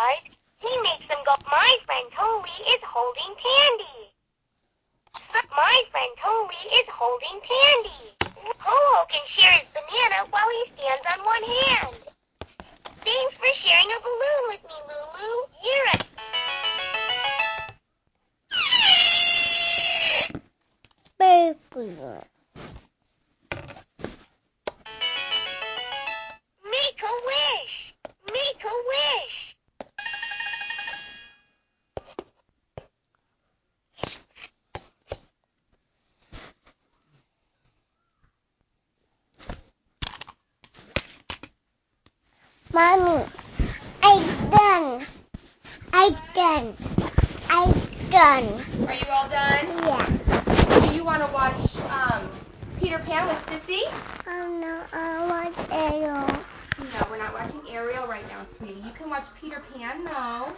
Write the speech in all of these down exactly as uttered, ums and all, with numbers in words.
guys. He makes them go. My friend Toby is holding Tandy. My friend Toby is holding Tandy. Ho-Ho can share his banana while he stands on one hand. Thanks for sharing a balloon with me, Lulu. You're a... Baby. Make a wish. Make a wish. Mommy, I done. I done. I done. Are you all done? Yeah. Do you want to watch um, Peter Pan with Sissy? Oh no, I want Ariel. No, we're not watching Ariel right now, sweetie. You can watch Peter Pan, though.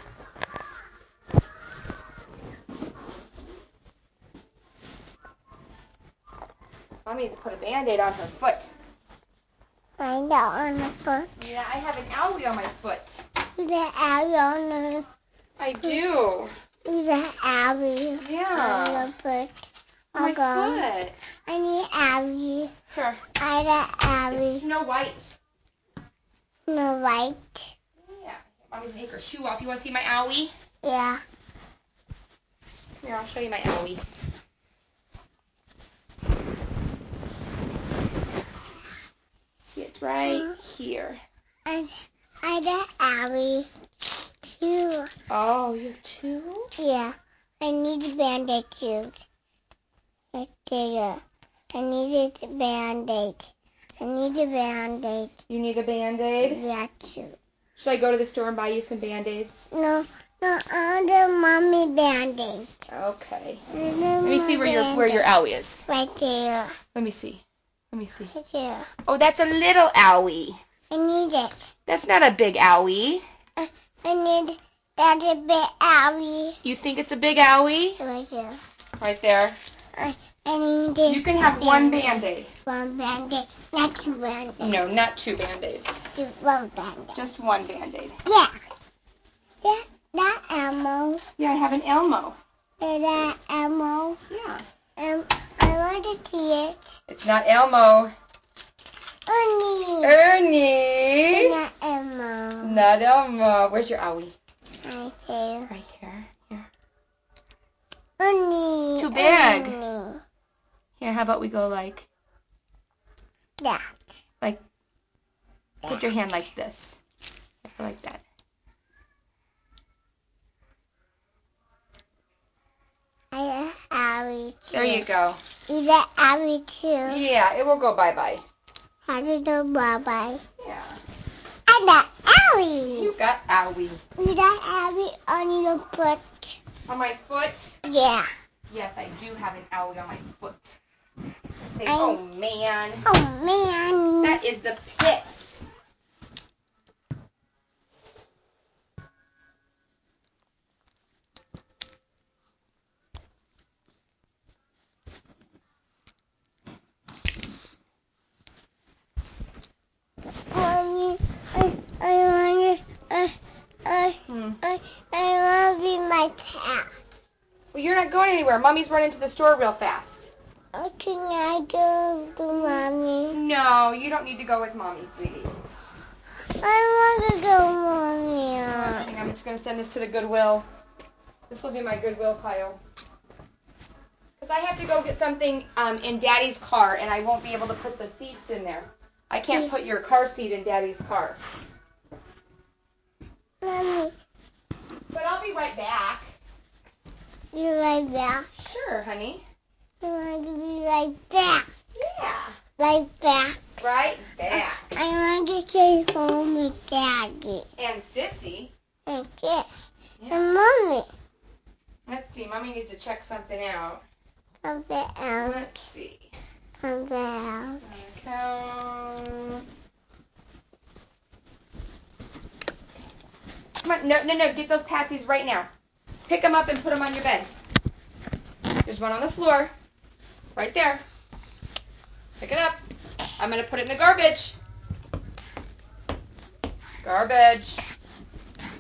Mommy needs to put a Band-Aid on her foot. Find out on the foot. Yeah, I have an owie on my foot. Is that Abby on the... I do. Is that Abby Yeah. on the foot? On my Okay. foot. I need Abby. Sure. I got Abby. It's Snow White. Snow White. Yeah. Mommy's gonna take her shoe off. You want to see my owie? Yeah. Here, I'll show you my owie. See, it's right here. I, I got Abby too. Oh, you have two? Yeah. I need a Band-Aid too. Right there. I need a Band-Aid. I need a Band-Aid. You need a Band-Aid? Yeah, too. Should I go to the store and buy you some Band-Aids? No, no, I want a mommy Band-Aid. Okay. Let Let me see where your where your owie is. Right there. Let me see. Let me see. Right there. Oh, that's a little owie. I need it. That's not a big owie. I, I need that a bit Abby. You think it's a big owie? Right there. Right there. I, I need it. You can have one Band-Aid. One Band-Aid. Not two Band-Aids. No, not two Band-Aids. Just one Band-Aid. Just one Band-Aid. Yeah. Yeah, that Elmo. Yeah, I have an Elmo. Is that Elmo? Yeah. Um, I want to see it. It's not Elmo. Ernie. Ernie. Not Elmo. Not Elmo. Where's your owie? Right there. Right here. Here. Ernie. Too big. Ernie. Here, how about we go like, That. like, put your hand like this. Like that. I got Abby too. There you go. You got Abby too. Yeah, it will go bye-bye. How to do bye-bye. Yeah. I got Abby. You got owie. You got Abby on your foot. On my foot? Yeah. Yes, I do have an owie on my foot. Say, I- oh man. Oh man. That is the pits. Mommy, I, I want to, I, I, Hmm. I, I want to be my pet. Well, you're not going anywhere. Mommy's running to the store real fast. Oh, can I go to Mommy? No, you don't need to go with Mommy, sweetie. I want to go, Mommy. I think I'm just going to send this to the Goodwill. This will be my Goodwill pile. Because I have to go get something um, in Daddy's car, and I won't be able to put the seats in there. I can't put your car seat in Daddy's car. Mommy, But I'll be right back. you like that? Sure, honey. You want to be like that? Yeah. Like that? Right back. I want to stay home with Daddy. And Sissy. And this. Yeah. And Mommy. Let's see. Mommy needs to check something out. Something else. Let's see. Something else. Account. Come on. No, no, no. Get those patsies right now. Pick them up and put them on your bed. There's one on the floor. Right there. Pick it up. I'm going to put it in the garbage. Garbage.